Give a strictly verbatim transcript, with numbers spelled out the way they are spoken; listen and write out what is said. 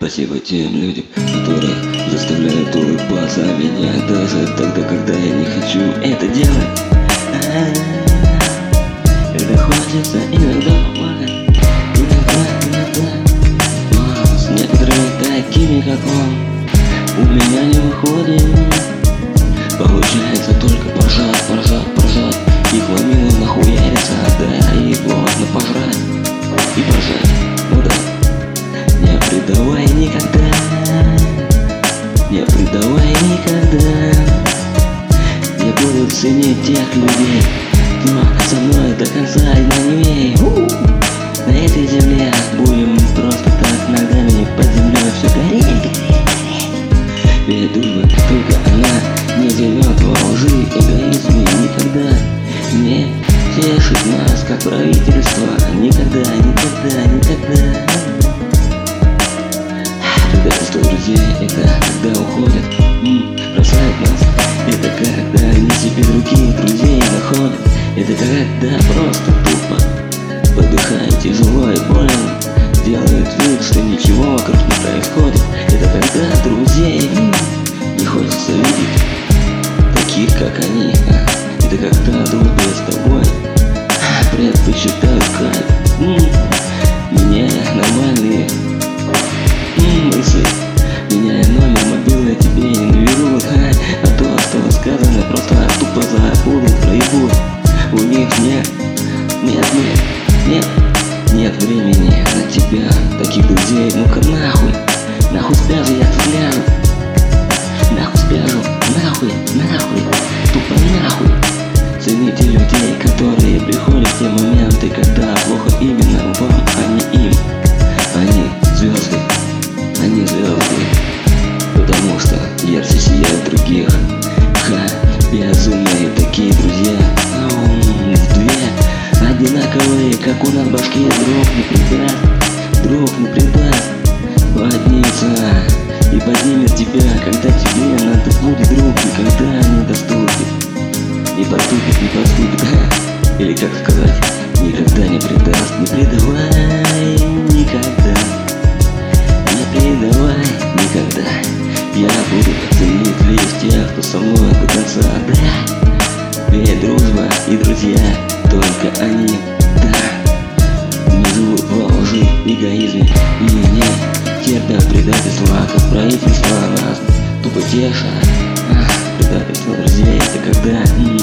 Спасибо тем людям, которые заставляют улыбаться меня даже тогда, когда я не хочу это делать. Когда хочется иногда помогать, иногда, иногда, но с некоторыми такими, как он, у меня не выходит. Получается только поржать, поржать, поржать, и хламину нахуяриться, да, и плотно пожрать и поржать. Ну да. Не предавай никогда, не предавай никогда. Я буду ценить тех людей, кто со мной до конца и на ней. На этой земле будем просто так ногами под землей все гореть, гореть, гореть. Ведь дружба только она не живет во лжи, эгоизме, никогда не тешит нас, как правительство. Никогда, никогда, никогда. Предательство друзей — это когда уходят, м, бросают нас. Это когда они себе других друзей находят. Это когда просто тупо подыхает тяжело и больно, делают вид, что ничего вокруг не происходит. Это когда друзей м, не хочется видеть таких, как они. Это когда дружба с тобой предпочитают кайф. Меняя нормальные мысли, меняя номер мобильный, тебе не наберут, а, а то, что сказано, просто тупо забудут, проебут. У них нет, нет, нет, нет, нет времени на тебя, таких друзей. Ну-ка нахуй, нахуй спряжу, я тут гляну, нахуй спряжу, нахуй, нахуй, тупо нахуй. Цените людей, которые приходят в те моменты, когда плохо именно вам, а не им. Они звезды, они звезды, потому что ярче сияют других. Ха, безумные такие друзья, ау, в две одинаковые, как у нас в башке. Друг не предаст, друг не предаст, поднимется и поднимет тебя, когда тебе надо будет. Друг никогда не доступит, не поступит, не поступит, или как сказать, никогда не предаст. Не предавай никогда, не предавай никогда. Я буду ценить лишь тех, кто со мной до конца, да. Ведь дружба и друзья, только они, да, не живут во лжи, эгоизме и не терпят предательства, как правительство нас тупо тешат. Предательство друзей — это когда